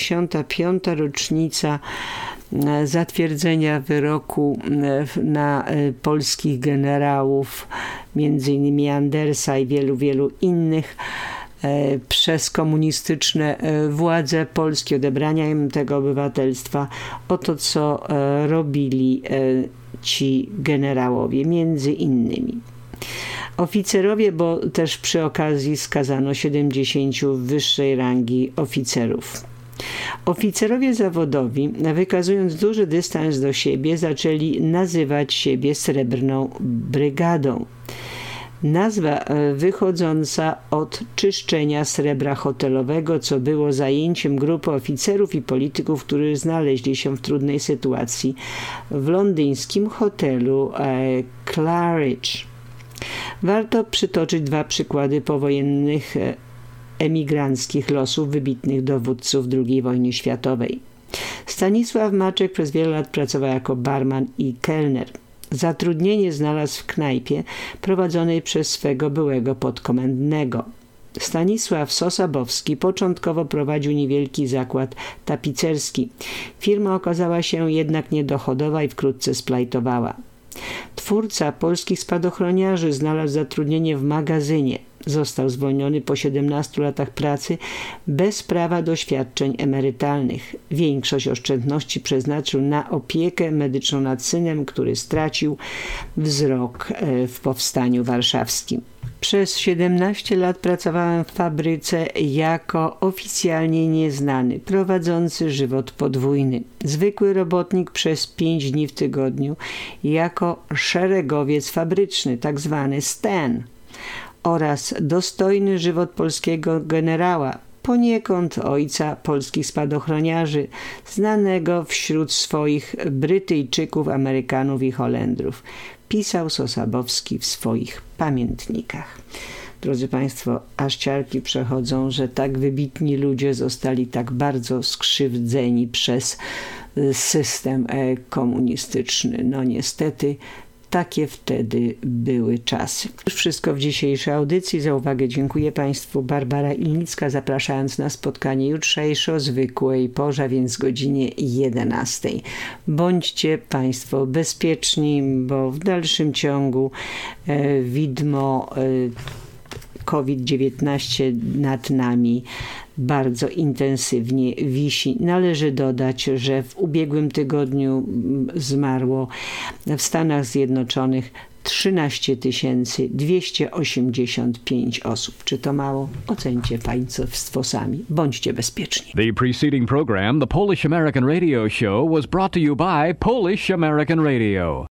75. rocznica zatwierdzenia wyroku na polskich generałów, między innymi Andersa i wielu innych, przez komunistyczne władze Polski, odebrania im tego obywatelstwa, o to, co robili ci generałowie, między innymi. Oficerowie, bo też przy okazji skazano 70 wyższej rangi oficerów. Oficerowie zawodowi, wykazując duży dystans do siebie, zaczęli nazywać siebie Srebrną Brygadą. Nazwa wychodząca od czyszczenia srebra hotelowego, co było zajęciem grupy oficerów i polityków, którzy znaleźli się w trudnej sytuacji w londyńskim hotelu Claridge. Warto przytoczyć 2 przykłady powojennych emigranckich losów wybitnych dowódców II wojny światowej. Stanisław Maczek przez wiele lat pracował jako barman i kelner. Zatrudnienie znalazł w knajpie prowadzonej przez swego byłego podkomendnego. Stanisław Sosabowski początkowo prowadził niewielki zakład tapicerski. Firma okazała się jednak niedochodowa i wkrótce splajtowała. Twórca polskich spadochroniarzy znalazł zatrudnienie w magazynie. Został zwolniony po 17 latach pracy bez prawa do świadczeń emerytalnych. Większość oszczędności przeznaczył na opiekę medyczną nad synem, który stracił wzrok w Powstaniu Warszawskim. Przez 17 lat pracowałem w fabryce jako oficjalnie nieznany, prowadzący żywot podwójny. Zwykły robotnik przez 5 dni w tygodniu jako szeregowiec fabryczny, tak zwany Stan, oraz dostojny żywot polskiego generała, poniekąd ojca polskich spadochroniarzy, znanego wśród swoich Brytyjczyków, Amerykanów i Holendrów, pisał Sosabowski w swoich pamiętnikach. Drodzy Państwo, aż ciarki przechodzą, że tak wybitni ludzie zostali tak bardzo skrzywdzeni przez system komunistyczny. No niestety, takie wtedy były czasy. Już wszystko w dzisiejszej audycji. Za uwagę dziękuję Państwu. Barbara Ilnicka, zapraszając na spotkanie jutrzejsze o zwykłej porze, więc godzinie 11. Bądźcie Państwo bezpieczni, bo w dalszym ciągu widmo COVID-19 nad nami bardzo intensywnie wisi. Należy dodać, że w ubiegłym tygodniu zmarło w Stanach Zjednoczonych 13 285 osób. Czy to mało? Oceńcie Państwo sami. Bądźcie bezpieczni. The preceding program, the Polish American Radio Show, was brought to you by Polish American Radio.